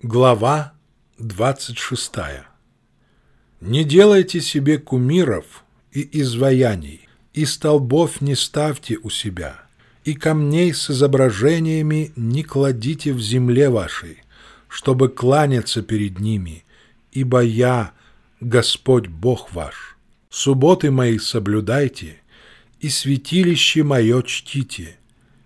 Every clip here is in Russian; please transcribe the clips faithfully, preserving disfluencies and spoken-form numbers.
Глава двадцать шестая. Не делайте себе кумиров и изваяний, и столбов не ставьте у себя, и камней с изображениями не кладите в земле вашей, чтобы кланяться перед ними, ибо я, Господь Бог ваш. Субботы мои соблюдайте, и святилище мое чтите.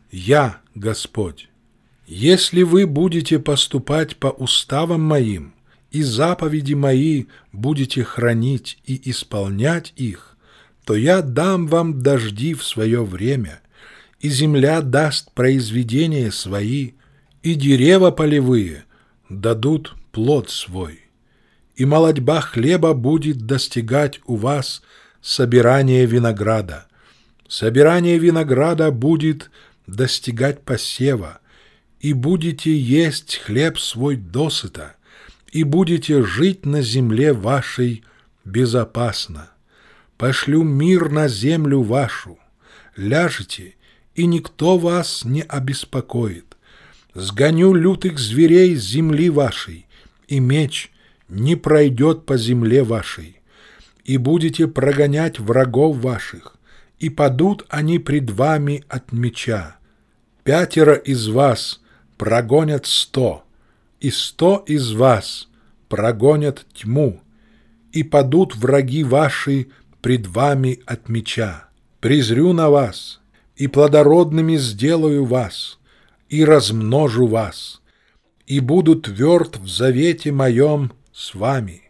Я, Господь. Если вы будете поступать по уставам моим, и заповеди мои будете хранить и исполнять их, то я дам вам дожди в свое время, и земля даст произведения свои, и дерева полевые дадут плод свой, и молодьба хлеба будет достигать у вас собирания винограда. Собирание винограда будет достигать посева, и будете есть хлеб свой досыта, и будете жить на земле вашей безопасно. Пошлю мир на землю вашу, ляжете, и никто вас не обеспокоит. Сгоню лютых зверей с земли вашей, и меч не пройдет по земле вашей, и будете прогонять врагов ваших, и падут они пред вами от меча. Пятеро из вас прогонят сто, и сто из вас прогонят тьму, и падут враги ваши пред вами от меча. Презрю на вас, и плодородными сделаю вас, и размножу вас, и буду тверд в завете моем с вами.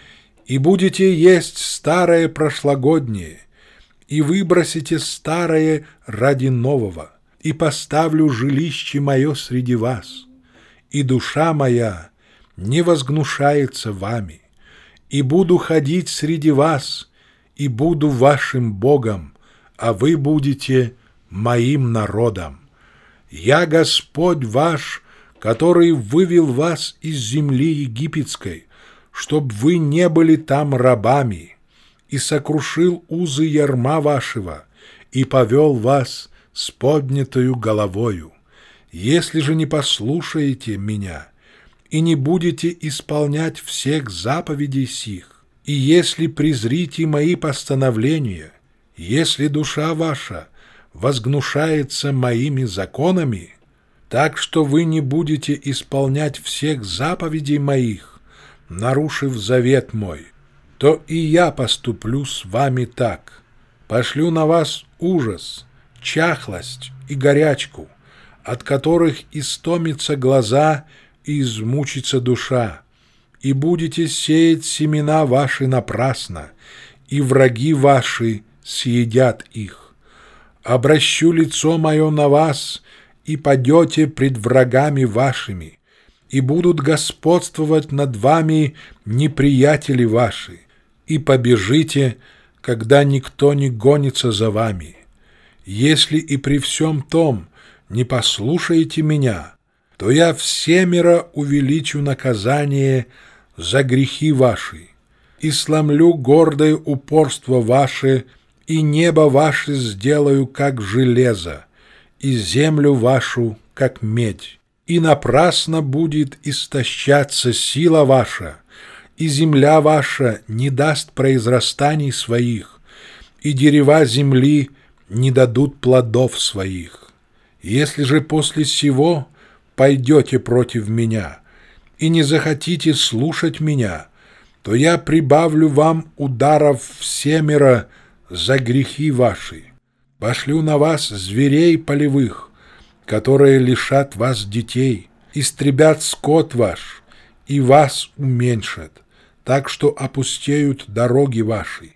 И будете есть старое прошлогоднее, и выбросите старое ради нового, и поставлю жилище мое среди вас, и душа моя не возгнушается вами, и буду ходить среди вас, и буду вашим Богом, а вы будете моим народом. Я Господь ваш, который вывел вас из земли египетской, чтоб вы не были там рабами, и сокрушил узы ярма вашего, и повел вас с поднятою головою. Если же не послушаете меня и не будете исполнять всех заповедей сих, и если презрите мои постановления, если душа ваша возгнушается моими законами, так что вы не будете исполнять всех заповедей моих, нарушив завет мой, то и я поступлю с вами так. Пошлю на вас ужас, чахлость и горячку, от которых истомятся глаза и измучится душа, и будете сеять семена ваши напрасно, и враги ваши съедят их. Обращу лицо мое на вас, и падете пред врагами вашими, и будут господствовать над вами неприятели ваши, и побежите, когда никто не гонится за вами. Если и при всем том не послушаете меня, то я всемиро увеличу наказание за грехи ваши, и сломлю гордое упорство ваше, и небо ваше сделаю, как железо, и землю вашу, как медь. И напрасно будет истощаться сила ваша, и земля ваша не даст произрастаний своих, и дерева земли не дадут плодов своих. Если же после сего пойдете против меня и не захотите слушать меня, то я прибавлю вам ударов всемиро за грехи ваши. Пошлю на вас зверей полевых, которые лишат вас детей, истребят скот ваш и вас уменьшат, так что опустеют дороги ваши.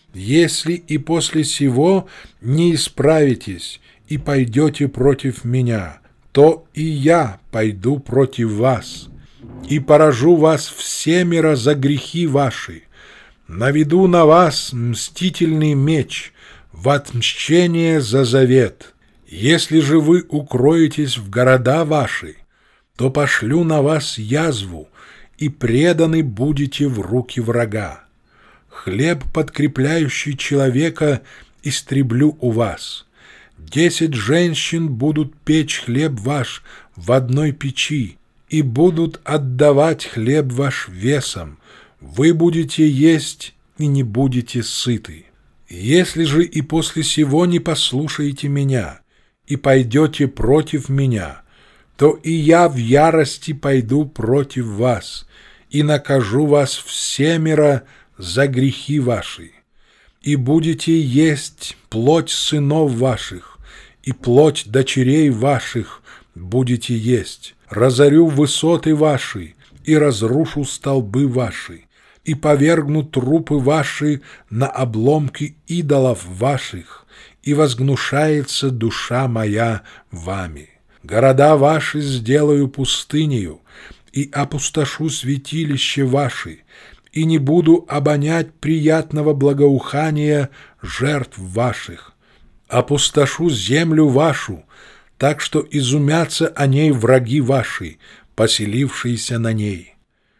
Если и после сего не исправитесь и пойдете против меня, то и я пойду против вас, и поражу вас всемиро за грехи ваши, наведу на вас мстительный меч в отмщение за завет. Если же вы укроетесь в города ваши, то пошлю на вас язву, и преданы будете в руки врага. Хлеб, подкрепляющий человека, истреблю у вас. Десять женщин будут печь хлеб ваш в одной печи, и будут отдавать хлеб ваш весом, вы будете есть и не будете сыты. Если же и после сего не послушаете меня и пойдете против меня, то и я в ярости пойду против вас и накажу вас всемиро за грехи ваши, и будете есть плоть сынов ваших, и плоть дочерей ваших будете есть. Разорю высоты ваши, и разрушу столбы ваши, и повергну трупы ваши на обломки идолов ваших, и возгнушается душа моя вами. Города ваши сделаю пустынею, и опустошу святилище ваши, и не буду обонять приятного благоухания жертв ваших. Опустошу землю вашу, так что изумятся о ней враги ваши, поселившиеся на ней.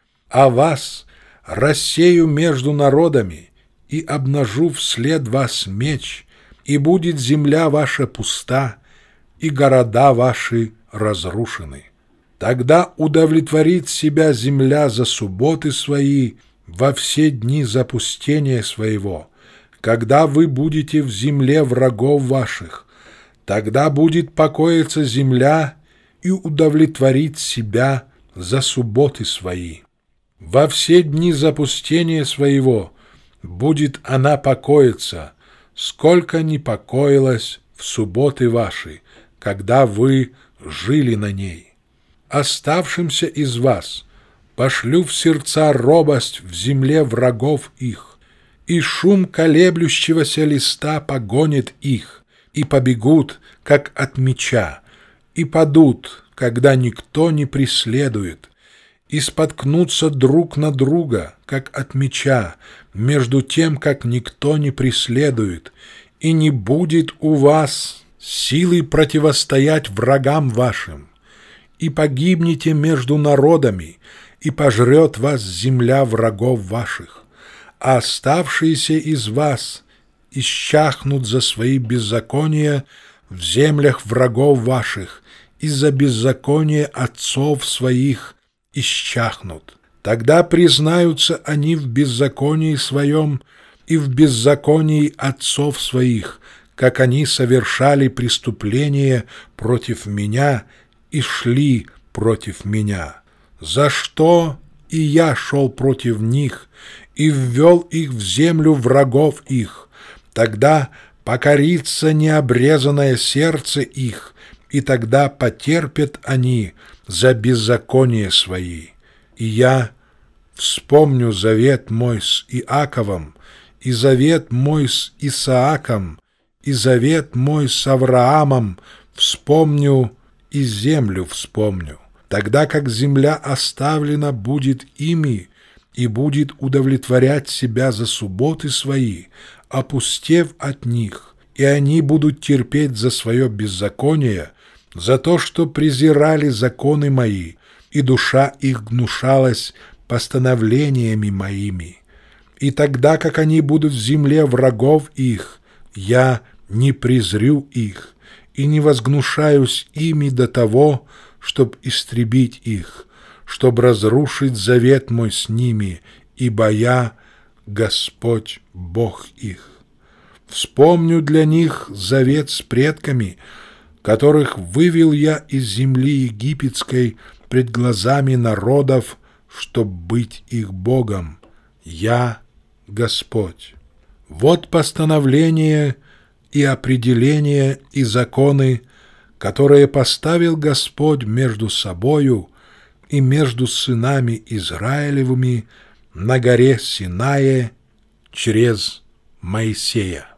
А вас рассею между народами и обнажу вслед вас меч, и будет земля ваша пуста, и города ваши разрушены. Тогда удовлетворит себя земля за субботы свои во все дни запустения своего, когда вы будете в земле врагов ваших. Тогда будет покоиться земля и удовлетворит себя за субботы свои. Во все дни запустения своего будет она покоиться, сколько не покоилась в субботы ваши, когда вы жили на ней. Оставшимся из вас пошлю в сердца робость в земле врагов их, и шум колеблющегося листа погонит их, и побегут, как от меча, и падут, когда никто не преследует, и споткнутся друг на друга, как от меча, между тем, как никто не преследует, и не будет у вас силы противостоять врагам вашим, и погибнете между народами, и пожрет вас земля врагов ваших, а оставшиеся из вас исчахнут за свои беззакония в землях врагов ваших, и за беззаконие отцов своих исчахнут. Тогда признаются они в беззаконии своем и в беззаконии отцов своих, как они совершали преступление против меня и шли против меня, за что и я шел против них и ввел их в землю врагов их. Тогда покорится необрезанное сердце их, и тогда потерпят они за беззаконие свои. И я вспомню завет мой с Иаковом, и завет мой с Исааком, и завет мой с Авраамом вспомню, и землю вспомню. Тогда как земля оставлена будет ими, и будет удовлетворять себя за субботы свои, опустев от них, и они будут терпеть за свое беззаконие, за то, что презирали законы мои, и душа их гнушалась постановлениями моими. И тогда, как они будут в земле врагов их, я не презрю их, и не возгнушаюсь ими до того, чтоб истребить их, чтоб разрушить завет мой с ними, ибо я Господь Бог их. Вспомню для них завет с предками, которых вывел я из земли египетской пред глазами народов, чтоб быть их Богом. Я Господь. Вот постановление и определения и законы, которые поставил Господь между собою и между сынами Израилевыми на горе Синае через Моисея.